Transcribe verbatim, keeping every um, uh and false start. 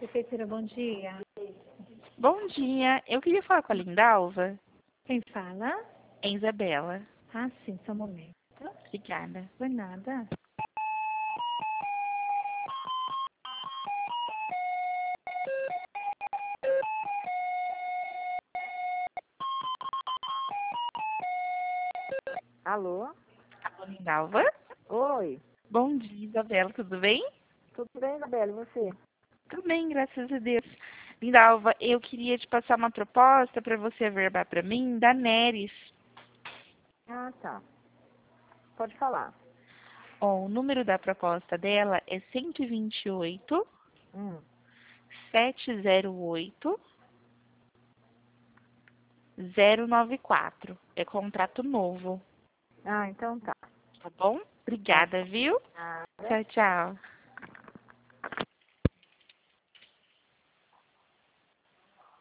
Prefeitura, bom dia. Bom dia, eu queria falar com a Lindalva. Quem fala? É Isabela. Ah, sim, só um momento. Obrigada. Por nada. Alô? Alô, Lindalva? Oi. Bom dia, Isabela, tudo bem? Tudo bem, Isabela? E você? Tudo bem, graças a Deus. Lindalva, eu queria te passar uma proposta para você averbar para mim da Neres. Ah, tá. Pode falar. Ó, o número da proposta dela é cento e vinte e oito, Hum. sete zero oito, zero nove quatro. É contrato novo, Ah, então tá. tá bom? Tá. Obrigada, viu? Ah, Tchau, tchau.